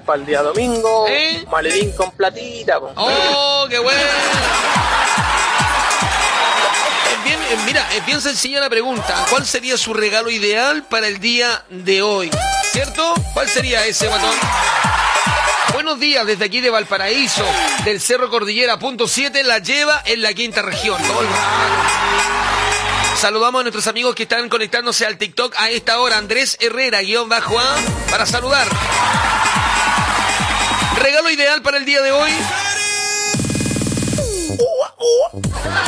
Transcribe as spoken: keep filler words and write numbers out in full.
para el día domingo. ¿Eh? Maletín con platita, po. ¡Oh, qué bueno! Es bien, eh, mira, es bien sencilla la pregunta. ¿Cuál sería su regalo ideal para el día de hoy? ¿Cierto? ¿Cuál sería ese, guatón? Buenos días desde aquí de Valparaíso, del Cerro Cordillera, punto siete, la lleva en la quinta región. Todo el rato. Saludamos a nuestros amigos que están conectándose al TikTok a esta hora. Andrés Herrera, guión bajo A, para saludar. Regalo ideal para el día de hoy.